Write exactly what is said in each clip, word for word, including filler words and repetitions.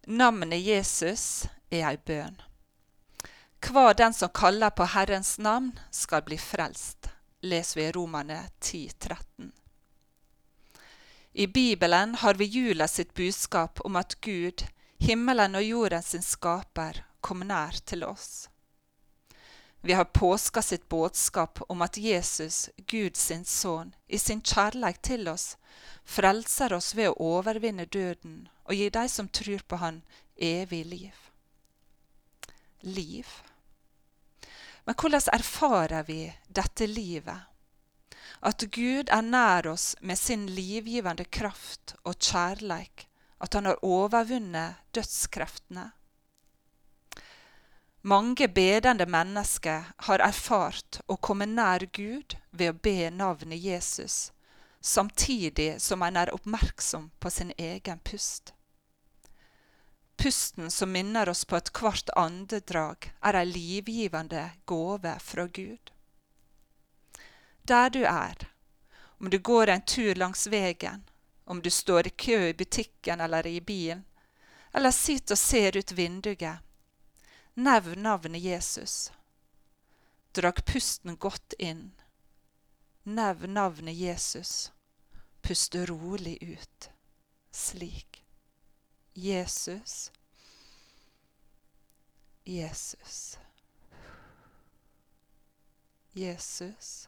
Navnet Jesus er ei bøn. Hver den som kaller på Herrens navn skal bli frelst, leser vi i Romerne ti tretten. I Bibelen har vi jula sitt budskap om at Gud, himmelen og jorden sin skaper, kom nær til oss. Vi har påska sitt budskap om at Jesus, Gud sin sønn, i sin kjærleik til oss, frelser oss ved å overvinne døden og gi de som tror på han evig liv. Liv. Men hvordan erfarer vi dette livet? At Gud er nær oss med sin livgivende kraft og kjærleik, at han har overvunnet dødskreftene. Mange bedende mennesker har erfart å komme nær Gud ved å be navnet Jesus, samtidig som en er oppmerksom på sin egen pust. Pusten som minner oss på at hvert andedrag er en livgivende gåve fra Gud. Der du er, om du går en tur langs veien, om du står i kø i butikken eller i bilen, eller sitter og ser ut vinduet, nevn navnet Jesus. Drag pusten godt inn. Nevn navnet Jesus. Pust rolig ut. Slik. Jesus. Jesus. Jesus.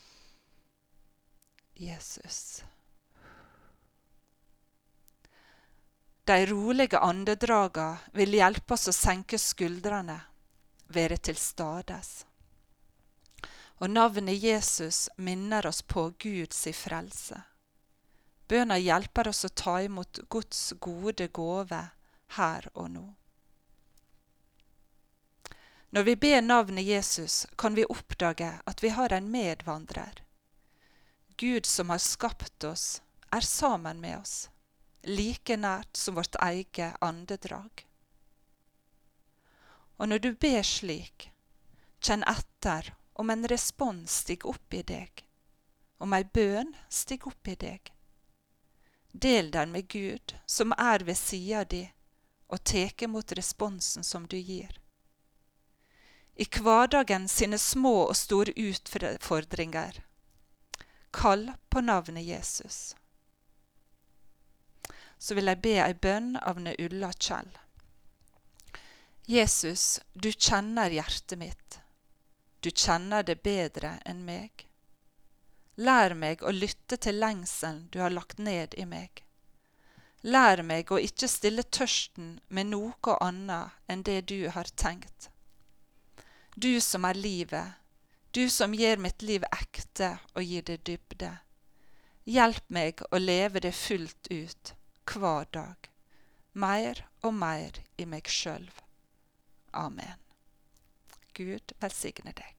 Jesus. De rolige andedraga vil hjelpe oss å senke skuldrene, være til stades. Og navnet Jesus minner oss på Guds frelse. Bønna hjelper oss å ta imot Guds gode gåve her og nå. Når vi ber navnet Jesus, kan vi oppdage at vi har en medvandrer. Gud som har skapt oss, er sammen med oss, like nært som vårt eget andedrag. Og når du ber slik, kjenn etter om en respons stiger opp i deg, om en bøn stiger opp i deg. Del den med Gud, som er ved sida di, og tek imot responsen som du gir. I hverdagen sine små og store utfordringer, kall på navnet Jesus. Så vil jeg be ei bønn av Ulla Kjell. Jesus, du kjenner hjertet mitt. Du kjenner det bedre enn meg. Lær meg å lytte til lengselen du har lagt ned i meg. Lær meg å ikke stille tørsten med noe annet enn det du har tenkt. Du som er livet, du som gjør mitt liv ekte og gir det dybde. Hjelp meg å leve det fullt ut, hver dag, mer og mer i meg selv. Amen. Gud velsigne deg.